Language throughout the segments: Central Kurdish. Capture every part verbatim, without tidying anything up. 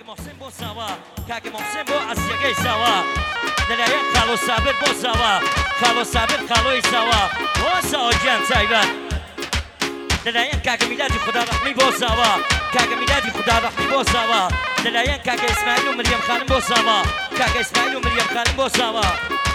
محسن بۆ ساوا کاکە محسن بۆ عەزیەکەی ساوا لەلایەن خاڵۆ سابر بۆ ساوا خاڵۆ سابر خاڵۆی ساوا بۆ ساوا گیان تایبەت لەلایەن کاکە میلادی خودابەخمی بۆ ساوا کاکە میلادی خودابەخمی بۆ ساوا لەلایەن کاکە ئیسماعیل و مریەم خانم بۆ ساوا کاکە ئیسماعیل و مریەم خانم بۆ ساوا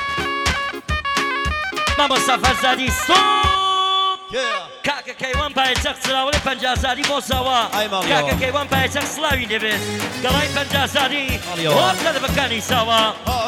مامۆستا فەرزادی سۆپ کاکە کەیوان پایەچەخت سلااوەی پەنجازادی بۆ ساوا کاکە کەیوان پایەچەخت سلاوی دەبێت گەڵای پەنجازادی بۆ قەدەبەکانی ساوا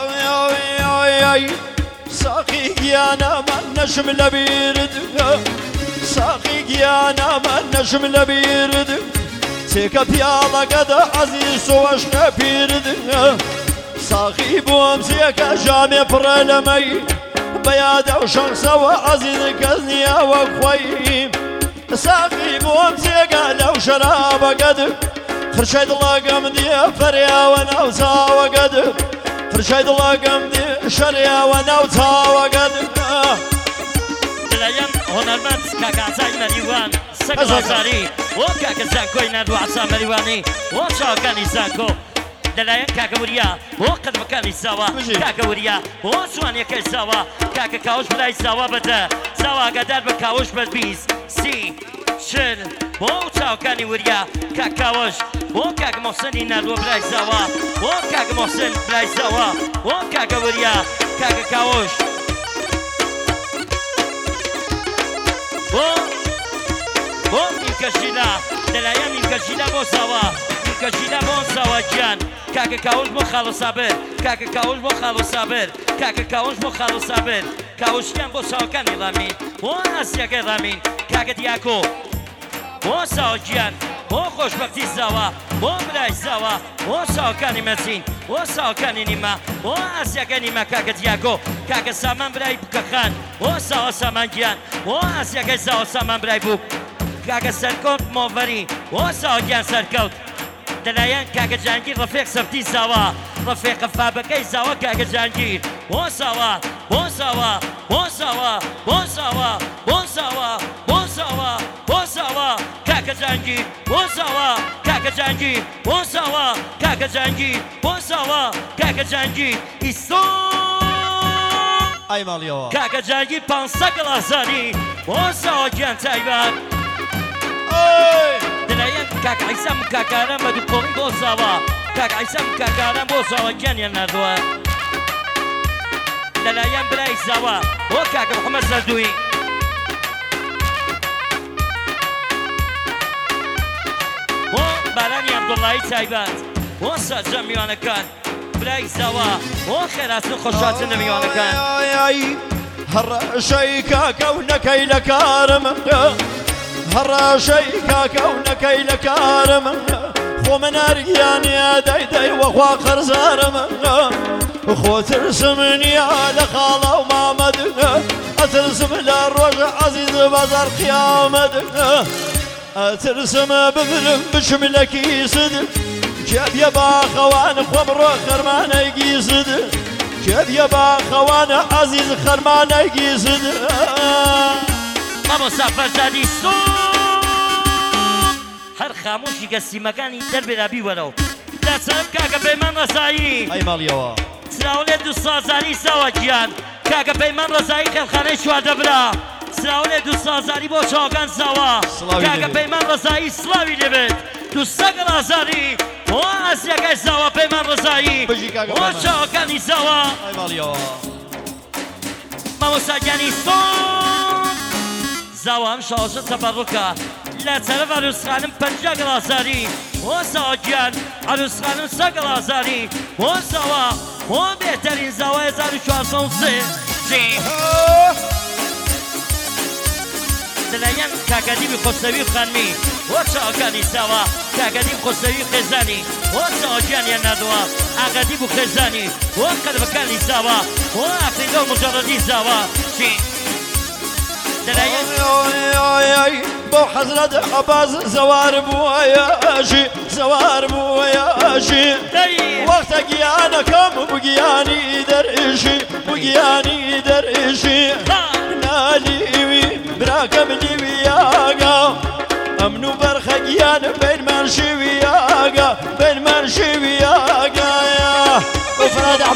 ساقی گیانەمان نەشم لە بیرد ساقی گیانەمان نەشم لە بیرد چێکە پیاڵەکەدا عەزیز سۆشکە پیرد ساقی بۆم چێکە ژامێ پڕە لەمەی بەیادە و شەخسەوە عەزیز کەس نییە وەک خۆی ساقی بۆم چێکە لەو شەرابەکەت خرشەی دڵەکەم دیە فەریاوە ناو چاوەکەت خرشەی دڵەکەم دی شەریاوە ناو چاوەکەت لەلایەن هۆنەرمەند کاکە عەسای مەریوان سەگ ئازاری بۆ کاکە زانکۆی نردوو عەسا مەریوانی بۆ چاوەکانی زانکۆ لەلایەن کاکە وریا بۆ قەدمەکانی ساوا کاکە وریا بۆ جوانیەکەی ساوا کاکە کاوش برای ساوا بەدە ساوا ئاگادار بە کاوش بە بیست سی چل بۆ چاوەکانی وریا کاک کاوش بۆ کاکە مۆحسەنی نردووە برای ساوا بۆ کاکە مۆحسەن برای ساوا بۆ کاکە وریا کاکە کاوش بۆ بۆ نیمکەشیلا لەلایەن نیمکەشیلا بۆ ساوا نیمکەشیلا بۆ ساوا گیان کاکە کاوش بۆ خاڵۆ سابر کاکە کاوش بۆ خاڵۆ سابر کاکە کاوش بۆ خاڵۆ سابر کاوشیان بۆ ساوەکانی ڕامین بۆ ئاسیەکەی ڕامین کاکە دیاکۆ بۆ ساوا گیان بۆ خۆشبەختی ساوا بۆ برای ساوا بۆ ساوەکانی مەچین بۆ ساوەکانی نیمە بۆ ئاسیەکەی نیمە کاکە دیاکۆ کاکە سامان برای بکەخان بۆ ساوا سامان گیان بۆ ئاسیەکەی ساوا سامان برای بوو کاکە سەرکەوت مۆڤەری بۆ ساوا گیان سەرکەوت لەلایەن کاکە جانگیر ڕەفیق سەفتی ساوا ڕەفیقە فابەکەی ساوا کاکە جانگیر بۆ ساوا بۆ ساوا بۆ ساوا بۆ ساوا بۆ ساوا بۆ ساوا بۆ ساوا کاکە جانگیر بۆ ساوا کاکە جانگیر بۆ ساوا کاکە جانگیر بۆ ساوا کاکە جانگیر ئیسۆ ئای ماڵیەوە کاکە جانگیر پانسە گڵازانی بۆ ساوا گیان تایبەت لەلایەن کاکە عیسا مکاکاران بە دووپۆڵی بۆ ساوا کاکە عیسا مکاکاران بۆ ساوا گیانیان نردووە لەلایەن برای ساوا بۆ کاکە محەممەد زەردووی بۆ بارانی عەبدوڵڵایی تایبەت بۆ سەرجە میوانەکان برای ساوا بۆ خێراتن خۆشحاڵتن لە میوانەکان هەڕەشەی کاکە و نەکەی لە کارم هەڕەشەی کاکە و نەکەی لە کارم خۆ مەنارگیانە دای دای وەخوا قەرزارم خۆترسم نییە لە خاڵە و مامەد ئەترسم لە ڕۆژە عەزیز بەزار قیامەت ئەترسم ببرم بشم لە کیسد کێبیە باخەوان خۆم ڕۆ خەرمانەی گیسد کێبیە باخەوانە عەزیز خەرمانەی گیسد مامۆستا فەرزادی سۆپ هەر خاموشی گەستیمەکانی دەربێرا بیوەرەوە لە سەرم کاکە پەیمان ڕەزایی ئای ماڵیەوە سراولێ دوو سازاری ساوا گیان کاکە پەیمان ڕەزایی خەلخانەی چواردە برا سراولێ دوو سازاری بۆ چاوەکان ساوا کاکە پەیمان ڕەزایی سڵاوی دەبێت دوو سەگەڵ ئازاری بۆ ئاسیەکەی ساوا پەیمان ڕەزایی بۆ چاوەکانی ساوا ئای ماڵیەوە مامۆستا گیانی سۆپ زاوام شاوشە تەبەڕووکە لە چەرەف عەروسخانم پەنجا گڵازاری بۆ ساوا گیان عەروسخانم سە گڵازاری بۆ ساوا بۆ بێتەرین زاوای هەزار و چوارسە و سێ لەلایەن کاکەدیبی خۆسەوی و خانمی بۆ چاوەکانی ساوا کاکەدیب خۆسەوی و خێزانی بۆ ساوا گیانیان نردووە ئاغادیب و خێزانی بۆ قەدەبەکانی ساوا بۆ ئەفریدە و مجەڕەدی ساوا بۆ حەزرەت عەباس زەوار بووەیەژی زەوار بووەیەژی وەختە گیانەکەم بگیانی دەرئیژی بگیانی دەرئیژی نالیوی براکەم لیویاگا ئەمن و بەرخە گیان بینمان شیویاگا بینمان شیوی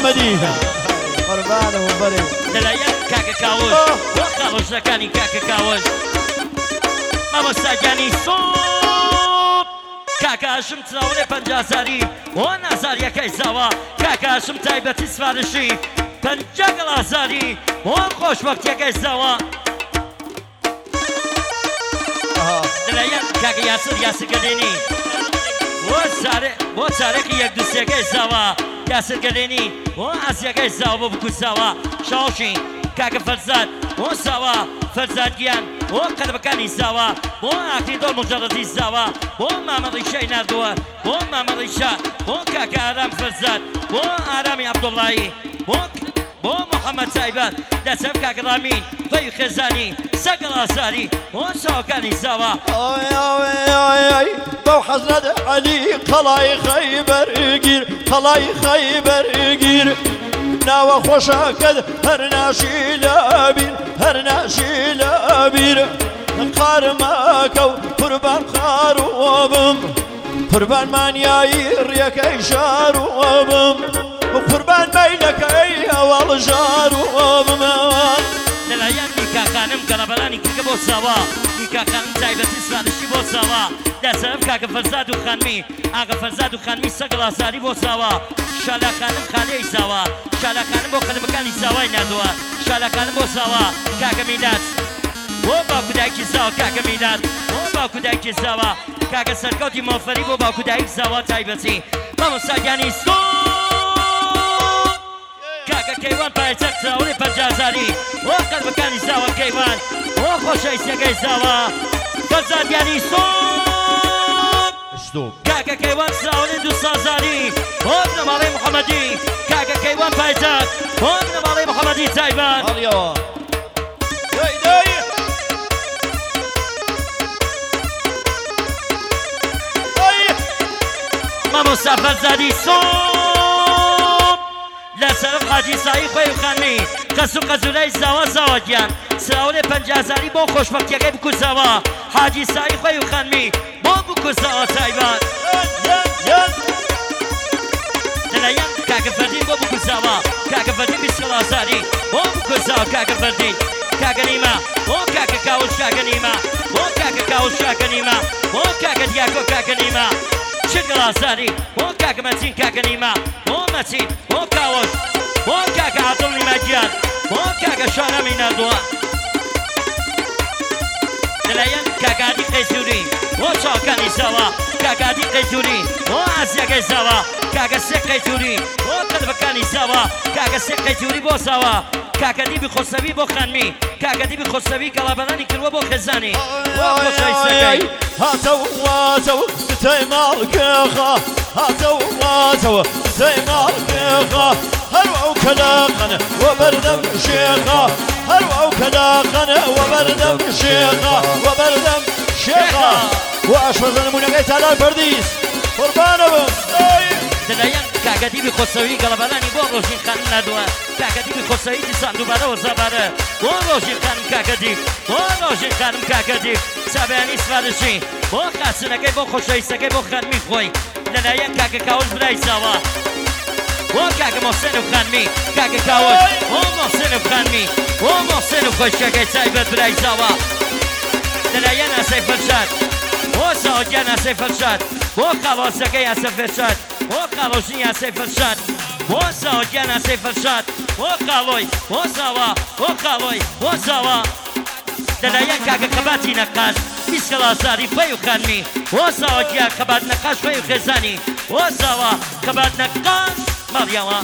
محمدي قربانه وبري دلایل کاکە کاوش بۆ خاڵۆژەکانی کاکە کاوش مامۆستاگیانی سۆپ کاکە هاشم چاوەڕێ پەنجازاری بۆ نازاریەکەی زاوە کاکە هاشم تایبەتی سفارشی پەنجا گەڵازاری بۆ خۆشبەختیەکەی زاوە دلایل کاکە یاسر یاسرگەلێنی بۆ چارێکی یەک دووسێکەی زاوە یاسرگەلێنی بۆ ئاسیەکەی زاوە بۆ بکوساوە شاوشی کاکە فەرزاد بۆ ساوە فەرزادگیان بۆ قەربەکانی زاوە بۆ ئاکری دۆڵ مجەڕەدی زاوە بۆ مامەڕیشای ناردووە بۆ مامەڕیشا بۆ کاکە ئارام فەرزاد بۆ ئارامی عەبدوڵڵایی بۆ بۆ محەممەد تایبەت دەسەف کاکە ڕامین خۆی خێزانی سەگەڵ ئاساری بۆ چاوەکانی زاوە بەو حەزرەت عەلی قەڵای خەیبەرگیر قەڵای خەیبەرگیر ناوە خۆشەکەت هەر ناشی لەبیر هەر ناشی لەبیر قارمەکە و قوربان خاروەبم قوربان مانیایی ڕیەکەی شاروەبم قوربان مەیلەکەی هەواڵ ژاروەبم دلایل نیکاخانم گەڵەبەرانی کردکە بۆ ساوە نیکاخانم تایبەتی سفارشی بۆ ساوە دەسەرف کاکە فەرزاد و خانمی ئاگە فەرزاد و خانمی سەگڵ ئاساری بۆ ساوە شالاخانم خانەی ساوە شالاخانم بۆ خەلبەکانی ساوای نردووە شالاخانم بۆ ساوە کاکە میلاد بۆ باوکودایکی ساوە کاکە میلاد بۆ باوکودایکی ساوە کاکە سەرکەوتی مۆفەری بۆ باوکودایک ساوە تایبەتی مامۆستاگیانی سۆ کاکە کەیوان پایچەک چاوەڕێ پەنجازاری بۆ قەربەکانی زاوە کەیوان بۆ خۆشەویستیەکەی زاوە فەرزادیانی سۆپ کاکە کەیوان چاوەڕێ دوو سازاری بۆ بنەماڵەی محەممەدی کاکە کەیوان پایچەک بۆ بنەماڵەی محەممەدی تایبەت مامۆستا فەرزادی سۆپ لەسەرف حاجی سایی خۆی و خانمی قەس و قەزولای زاوە زاوەگیان سراوەڵێ پەنجازاری بۆ خۆشبەختیەکەی بکوساوە حاجی سایی خۆی و خانمی بۆ بکوساوە تایبەت دلایەن کاکە فەردین بۆ بکوساوە کاکە فەردین بیسکەڵ ئاساری بۆ بکوساوە کاکە فەردین کاکە نیمە بۆ کاکە کاوش کاکە نیمە بۆ کاکە کاوش کاکە نیمە بۆ کاکە دیاکۆ کاکە نیمە شگڵ ئاساری بۆ کاکە مەچین کاکە نیمە بۆ مەچین بۆ کاوش بۆ کاکە عەبدوڵ نیمەگیان بۆ کاکە شانەمی نردووە دلایەن کاکادی قەیسووری بۆ چاوەکانی زاوە کاکادی قەیسووری بۆ ئاسیەکەی زاوە کاکە سێ قەیسووری بۆ قەربەکانی زاوە کاکە سێ قەیسووری بۆ زاوە کاکەدی بخۆسەوی بۆ خانمی کاکەدی بخۆسەوی گەڵابەرانی کردووە بۆ خێزانی بۆ خۆشەویستەکەی هاتەوە واتەوە تەی ماڵکێخە هاتەوە واتەوە تەی ماڵکێخە هەروە ئەو کەلاقەنە وە بەردەم شێخە هەروە ئەو کەلاقەنە وە بەردەم شێخە وە بەردەم شێخە و ئاشپەزە نمونەکەی تالار پەردیس قوربانە بم دلایەن کاکەدی بخۆسەوی گەڵەبەرانی بۆ ڕۆژین خانم نردووە کاکەدی بخۆسەوی دیسان دووبارەوە زابارە بۆ ڕۆژین خانم کاکەدی بۆ ڕۆژین خانم کاکەدی سابیانی سفارشی بۆ خاسنەکەی بۆ خۆشەویستەکەی بۆ خانمی خۆی لەلایەن کاکە کاوش برای زاوە بۆ کاکە مۆحسێن و خانمی کاکە کاوش بۆ مۆحسێن و خانمی بۆ مۆحسێن و خۆشیەکەی تایبەت برای زاوە لەلایەن ئاسای فەرشاد بۆ ساوەگیان ئاسای فەرشاد بۆ خاڵۆزەکەی ئاسای فەرشاد بۆ خاڵۆژنی ئاسای فەرشاد بۆ ساوەگیان ئاسای فەرشاد بۆ خاڵۆی بۆ زاوە بۆ خاڵۆی بۆ زاوە دلایەن کاکە قەباتی نەقاش بیسکەڵ ئاساری خۆی و خانمی بۆ ساوەگیان قەبات نەقاش خۆی و خێزانی بۆ زاوە قەبات نەقاش مەڕیەوە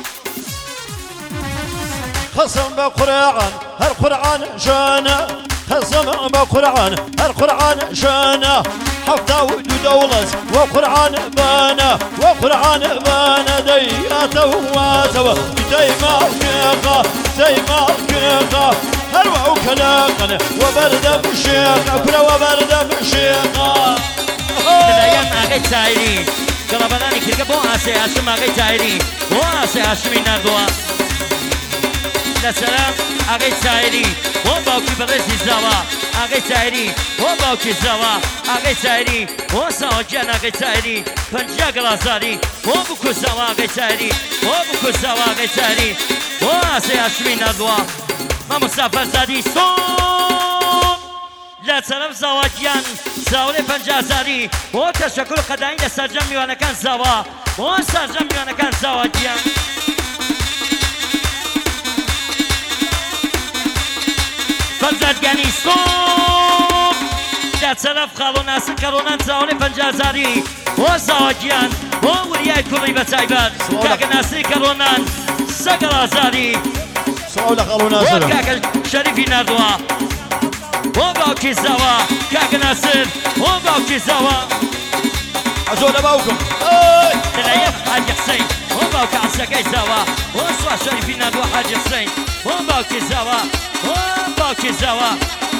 خەسم بە قورعان هەر قورعان ژانە خەسم بە قورعان هەر قورعان ژانە حەفتا و دوو دەوڵەت وە قورعان بانە وە قورعان بانە دەیاتەوە واتەوە دەی ماڵکێخە دەی ماڵکێخە هەروە ئەو کەلاقەنە وە بەردەم شێخە کورە وە بەردەم شێخە دلایەن ئاغای تایری گەڵەبەرانی کردکە بۆ ئاسای هاشم ئاغای تایری بۆ ئاسای هاشمی نردووە لسلام ئاغای چایری بۆ باوکی بەڕێزی زاوا ئاغای چایری بۆ باوکی زاوا ئاغای چایری بۆ ساوەگیان ئاغای چایری پەنجا گەڵازاری بۆ بکو زاوا ئاغای چایری بۆ بکو زاوا ئاغای چایری بۆ ئاسەی هاشمی نردووە مامۆستا فەرزادی سۆم لە چەرەم زاواگیان زاوڵێ پەنجازاری بۆ تەشەکر و قەداین لە سەرجەم میوانەکان زاوا بۆ سەرجەم میوانەکان زاواگیان فەرزادگانی سۆم لە چەرەف خاڵۆ ناسن کەڕۆنان زاوڵێ پەنجازاری بۆ زاواگیان بۆ وریای کوڕی بە تایبەت کاکە ناسری کەڕۆنان سەگەڵ ئازاری سڵاو لە خاڵۆ ناسرە بۆ کاکە شەریفی نردووە بۆ باوکی زاوا کاکە ناسر بۆ باوکی زاوا حەزۆ لە باوکم لەلایەن حاجی حسەین بۆ باوکە عەسەکەی زاوا بۆ سوا شەریفی نردووە حاجی حسەین بۆ باوکی زاوا بۆ باوکی زاوا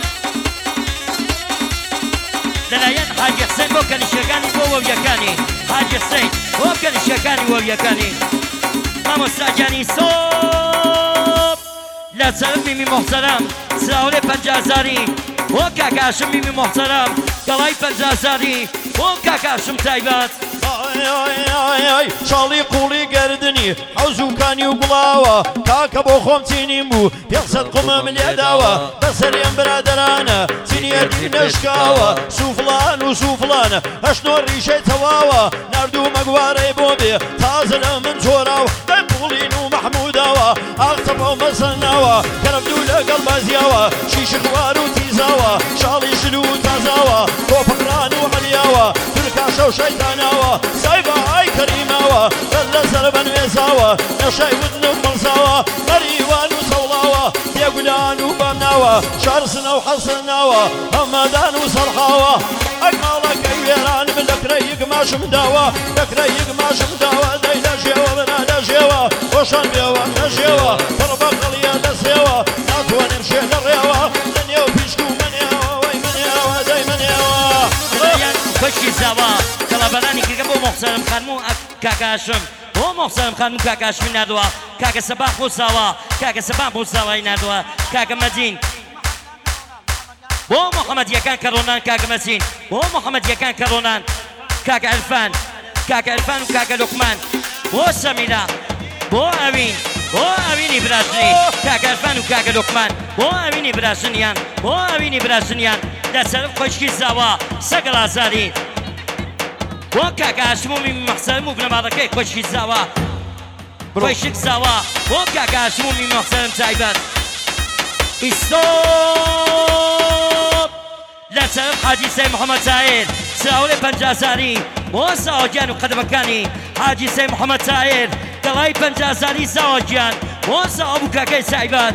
لەلایەن حاجی حسەین بۆ کەنیشەکانی بۆ وەویەکانی حاجی حسەین بۆ کەنیشەکانی وەویەکانی مامۆستاگیانی سۆب لە چەرم میمی مۆحتەرەم زاوڵێ پەنجازاری بۆ کاکە هاشم میمی مۆحتەرەم گەڵای پەنجازاری بۆ کاکە هاشم تایبەت شاڵی قوڵی گەردنی حەوزوکانی و گوڵاوە کاکە بۆ خۆم چینیم بوو پێقسەد قومەم لێداوە بەسەرێم برادەرانە چینیەتی نەشکاوە سوفڵان و سوفڵانە هەشتۆ ڕیشەی تەواوە نردوو مەگوارەی بۆ بێ تازە لە من جۆراوە قوڵین و مەحمووداوە ئاختەبە و مەسەناوە کەرەبدوو لەگەڵ بازیاوە شیشخوار و تیزاوە شاڵی ژل و تازاوە کۆپەڕان و هەلیاوە تورکاشە و شەیتاناوە سایبە ئای کەریماوە بەر لەسەر بەنوێزاوە نەشای ودن و مەڵزاوە مەریوان و سەوڵاوە تێگولان و بەمناوە شارسنە و حەسناوە هەمەدان و سەرحاوە ئەکماڵەکەی وێرانم لە کرەیەک ماشم داوە لە کرەیەک ماشم داوە دەی لە ژێوە بنا لە ژێوە خۆشان بێوە نەژێوە پڕ بە قەڵیە دەسێوە ناتوانم شێ لە ڕێوە لە نێو پیشک و منێوە وەی منێوە دەی منێوە خۆشی زاوا کەڵابەرانی کردە بۆ مۆحسەرم خانم و کاکە هاشم بۆ مۆحسەرم خانم و کاکە هاشمی نردووە کاکە سەباح بۆ زاوا کاکە سەباح بۆ زاوای نردووە کاکە مەدین بۆ محەممەدیەکان کەڕۆنان کاکە مەسین بۆ محەممەدیەکان کەڕۆنان کاکە ئەلفان کاکە ئەلفان و کاکە لوقمان بۆ سەمیرا بۆ ئەوین بۆ ئەوینی براشنی کاکە ئەلفان و کاکە لوقمان بۆ ئەوینی براشنیان بۆ ئەوینی براشنیان لە سەرم خۆشکی زاوا سەگەڵ ئازاری بۆ کاکە هاشم و میمی مەحسەرم و بنەماڵەکەی خۆشکی زاوا خۆشک زاوا بۆ کاکە هاشم و میمی مەحسەرم تایبەت ئیسۆب لە سەرم حاجی سەی محەممەد تایر سراوڵێ پەنجازاری بۆ ساوەگیان و قەدەمەکانی حاجی سەی محەممەد تایر گەڵای پەنجازاری ساوەگیان بۆ ساوە بوو کاکەی تایبەت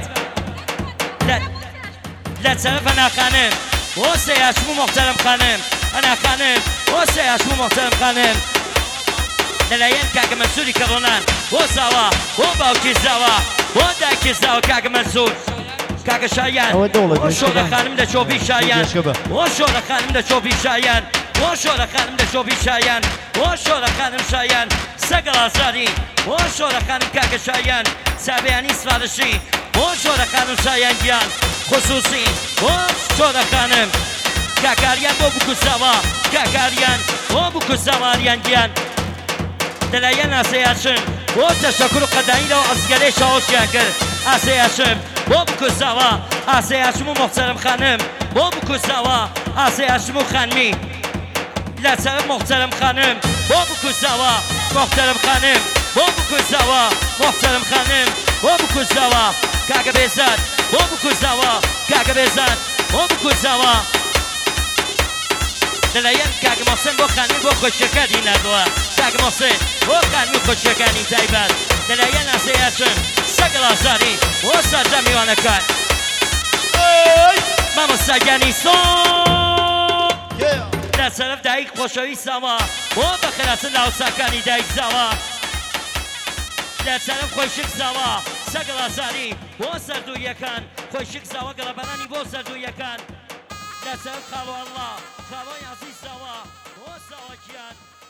لە سەرف هەنا خانم بۆ سەی هاشم و مۆحتەرەم خانم هەنا خانم بۆ سەی هاشم و مۆحتەرەم خانم لەلایەن کاکە مەنسووری کەڕۆنان بۆ زاوا بۆ باوکی زاوا بۆ دایکی زاوا کاکە مەنسوور کاکە شایان بۆ شۆرە خانم لە چۆپی شایان بۆ شۆرە خانم لە چۆپی شایان بۆ شۆرە خانم لە چۆپی شایان بۆ شۆرە خانم شایان سەگەڵ ئازاری بۆ شۆرە خانم کاکە شایان سابەیانی سفارشی بۆ شۆرە خانم شایان گیان خصوصی بۆ شۆرە خانم کاکاریان بۆ بکوساوە کاکاریان بۆ بکوساواریان گیان لەلایەن ئاسەی هاشم بۆ تەشەکر و قەداینەوە ئەزگەرەی شاوەشیان کرد ئاسەی هاشم بۆ بکوساوە ئاسەی هاشم و مۆحتەرەم خانم بۆ بکوساوە ئاسەی هاشم و خانمی لە سەرم مۆحتەرەم خانم بۆ بکوساوە مۆحتەرەم خانم بۆ بکوساوە مۆحتەرەم خانم بۆ بکوساوە کاکە بێزاد بۆ بکوساوە کاکە بێزاد بۆ بکوساوە لەلایەن کاکە مۆحسن بۆ خانمی بۆ خۆشیەکانی نردووە کاکە مۆحسن بۆ خانمی و خۆشیەکانی تایبەت لەلایەن ئاسەی هاشم سەگەڵ ئازاری بۆ سەرجە میوانەکان مامۆستاگیانی سۆم لە سەرف دایک خۆشەوی ساوا بۆ بەخێراتن لاوساکانی دایک زاوا لە سەرف خۆشک زاوا سەگەڵ ئازاری بۆ سەردووریەکان خۆشک زاوا گەڵەبەرانی بۆ سەردووریەکان لە سەرف خاڵۆ ئەڵڵا خاڵۆی عەزیز زاوا بۆ ساوەکیان